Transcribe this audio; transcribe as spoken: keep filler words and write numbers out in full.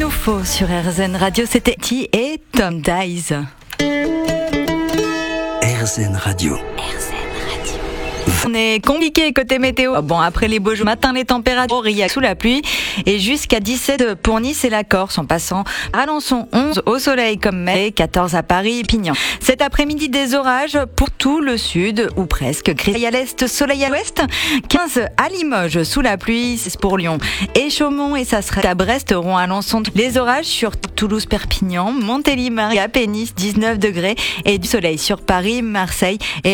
nous faut sur R Z N Radio, c'était T et Tom Dies. R Z N Radio. On est compliqué côté météo. Bon, après les beaux jours, matin les températures riac sous la pluie et jusqu'à dix-sept pour Nice et la Corse en passant à Alençon onze au soleil comme mai, quatorze à Paris et Pignan. Cet après-midi des orages pour tout le sud ou presque. Gris à l'est, soleil à l'ouest, quinze à Limoges sous la pluie, six pour Lyon et Chaumont et ça sera à Brest, Rouen, Alençon. Les orages sur Toulouse, Perpignan, Montélimar et à Pénis, dix-neuf degrés et du soleil sur Paris, Marseille et